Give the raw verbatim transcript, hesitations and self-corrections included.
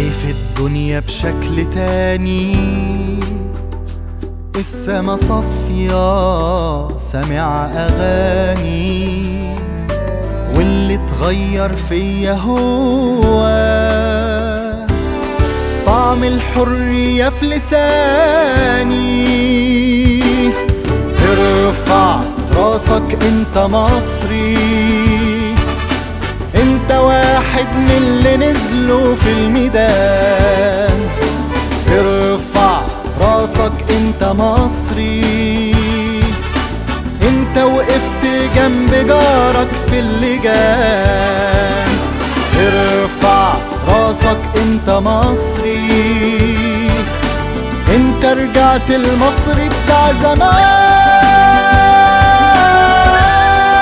شايف الدنيا بشكل تاني، السما صافية سامع أغاني، واللي اتغير فيا هو طعم الحرية في لساني. ارفع راسك انت مصري، انت واحد من اللي نزلوا في الميدان. ارفع راسك انت مصري، انت وقفت جنب جارك في اللجان. ارفع راسك انت مصري، انت رجعت المصري بتاع زمان.